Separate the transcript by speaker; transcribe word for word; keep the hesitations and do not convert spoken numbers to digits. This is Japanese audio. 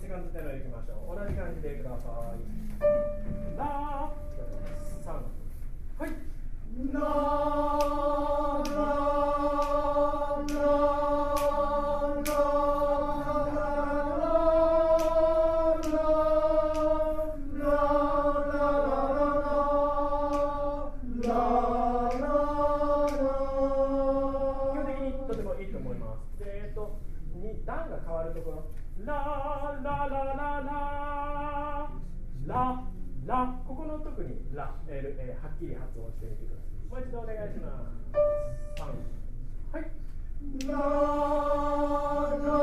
Speaker 1: セカンドテノーいきましょう。同じ感じでください。ラー、さん、はい。ラーラーラーラ段が変わるところ、ラララララララ、ここの特にラ、えーえー、はっきり発音してみてください。もう一度お願いします。さん、はい。ララ